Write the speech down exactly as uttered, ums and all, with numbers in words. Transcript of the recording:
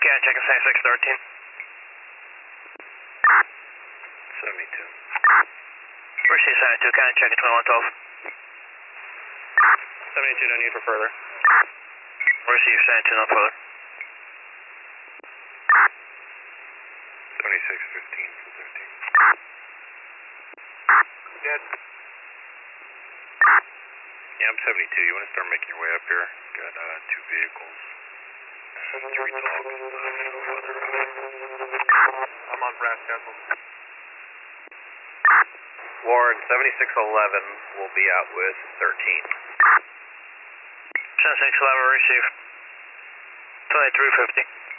Can check seventy-six thirteen. seventy-two. Receive seventy-two, can check twenty-one twelve. seventy-two, no need for further. Receive seventy-two, no further. seventy-six fifteen for thirteen. Dead. Yeah, I'm seventy-two. You want to start making your way up here? Got uh, two vehicles. And three dogs. I'm on Brass Castle. Ward, seventy-six eleven will be out with thirteen. seventy-six eleven, receive. twenty-three fifty.